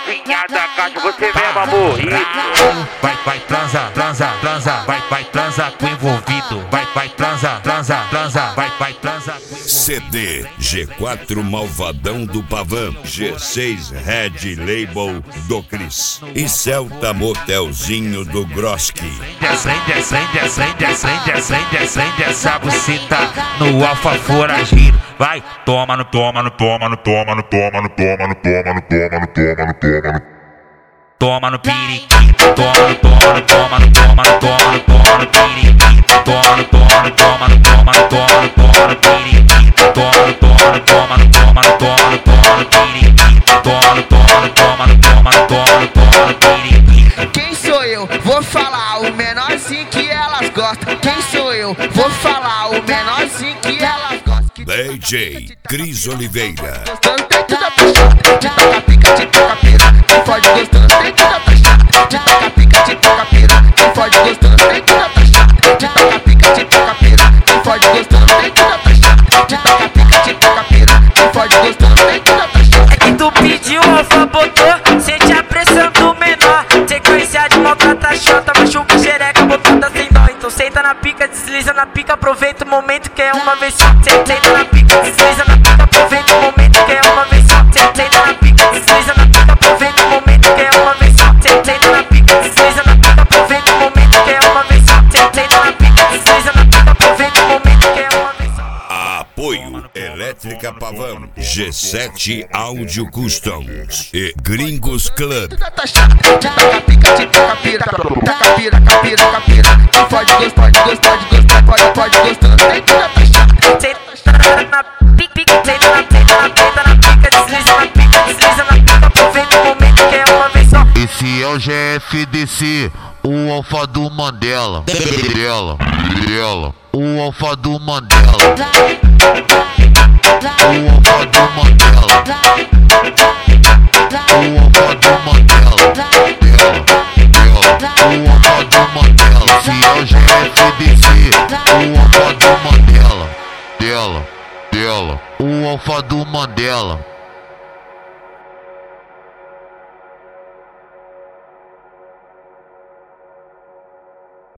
novinha da caixa, você mesmo, amor. Isso. Vai transa, transa, transa, vai transa com envolvido. Vai transa, transa, transa, vai transa com envolvido. CD G4 Malvadão do Pavão, G6 Red Label do Cris e Celta Motelzinho do Groski. Acende essa buceta no alfa foragido. Vai, toma no toma no toma no toma no toma no toma no toma no toma no toma no toma no toma no periquito, toma no toma no toma no toma no toma no toma no periquito, toma no toma no toma no toma no toma no toma no periquito, toma no toma no toma no toma no toma no toma no periquito, toma no toma no toma no toma no toma no toma no periquito. Quem sou eu? Vou falar o menorzinho que elas gostam. Quem sou eu? Vou falar o menorzinho que elas gostam. DJ Cris Oliveira. Gostando tem tudo apaixonado. De taca pica, de taca pera. Quem pode gostando tem tudo apaixonado. De taca pica, de taca pera. Quem pode gostando tem tudo apaixonado. De taca pica, de taca pera. Quem pode gostando tem tudo apaixonado. De taca pica, de taca pera. Quem pode gostando tem tudo apaixonado. É que tu pediu, alfa botou, sente a pressão do menor. Sequência de maltrata chata, machuca xereca, botada sem dó. Então senta na pica, desliza na pica, aproveita o momento que é uma vez só. Senta na pica, desliza na pica, aproveita o momento que é uma vez só. Senta na pica, desliza na pica, aproveita o momento que é uma vez só. Senta na pica, desliza na pica, aproveita o momento que é uma vez só. Senta na pica, desliza na pica, aproveita o momento que é uma vez só. Apoio Elétrica Pavão, G7 Audio Customs e Gringos Club. Tudo apaixonado. De taca pica, de taca pira. Taca pira, capira, capira. Quem pode gostar, pode gostar, de gostar, pode gostando tem tudo apaixonado. Senta na pica, senta na pica, desliza na pica, aproveita o momento que é uma vez só. Esse é o GFDC, o alfa do Mandela. O alfa do Mandela. O alfa do Mandela. O alfa do Mandela. O alfa do Mandela. Esse é o GFDC, o alfa do Mandela. O alfa do Mandela.